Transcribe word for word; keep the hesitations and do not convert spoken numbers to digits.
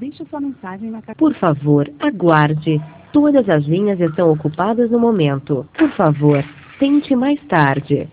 Deixe sua mensagem na caixa. Por favor, aguarde. Todas as linhas estão ocupadas no momento. Por favor, tente mais tarde.